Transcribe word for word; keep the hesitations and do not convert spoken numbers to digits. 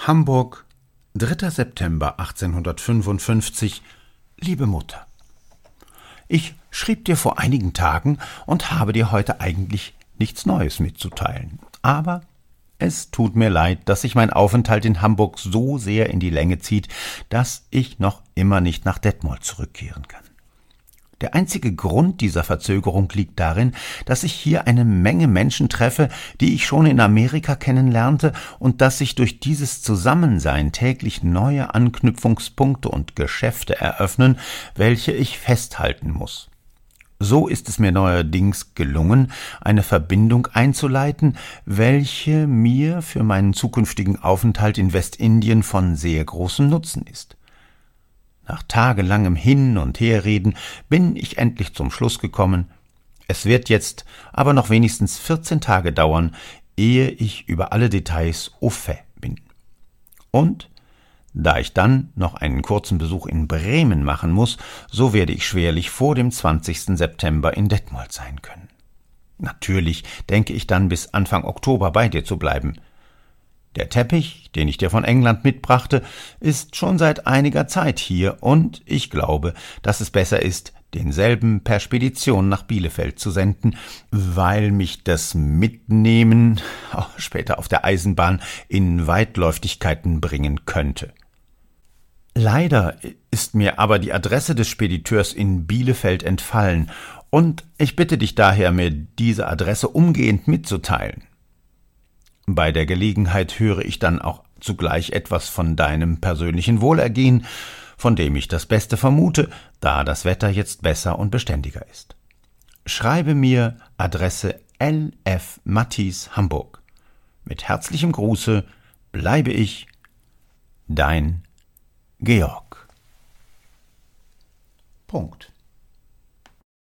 Hamburg, dritter September achtzehnhundertfünfundfünfzig. Liebe Mutter, ich schrieb dir vor einigen Tagen und habe dir heute eigentlich nichts Neues mitzuteilen. Aber es tut mir leid, dass sich mein Aufenthalt in Hamburg so sehr in die Länge zieht, dass ich noch immer nicht nach Detmold zurückkehren kann. Der einzige Grund dieser Verzögerung liegt darin, dass ich hier eine Menge Menschen treffe, die ich schon in Amerika kennenlernte, und dass sich durch dieses Zusammensein täglich neue Anknüpfungspunkte und Geschäfte eröffnen, welche ich festhalten muss. So ist es mir neuerdings gelungen, eine Verbindung einzuleiten, welche mir für meinen zukünftigen Aufenthalt in Westindien von sehr großem Nutzen ist. Nach tagelangem Hin- und Herreden bin ich endlich zum Schluss gekommen. Es wird jetzt aber noch wenigstens vierzehn Tage dauern, ehe ich über alle Details au fait bin. Und da ich dann noch einen kurzen Besuch in Bremen machen muss, so werde ich schwerlich vor dem zwanzigsten September in Detmold sein können. Natürlich denke ich dann bis Anfang Oktober bei dir zu bleiben. Der Teppich, den ich dir von England mitbrachte, ist schon seit einiger Zeit hier, und ich glaube, dass es besser ist, denselben per Spedition nach Bielefeld zu senden, weil mich das Mitnehmen auch später auf der Eisenbahn in Weitläuftigkeiten bringen könnte. Leider ist mir aber die Adresse des Spediteurs in Bielefeld entfallen, und ich bitte dich daher, mir diese Adresse umgehend mitzuteilen. Bei der Gelegenheit höre ich dann auch zugleich etwas von deinem persönlichen Wohlergehen, von dem ich das Beste vermute, da das Wetter jetzt besser und beständiger ist. Schreibe mir Adresse L F Matthies, Hamburg. Mit herzlichem Gruße bleibe ich, dein Georg. Punkt.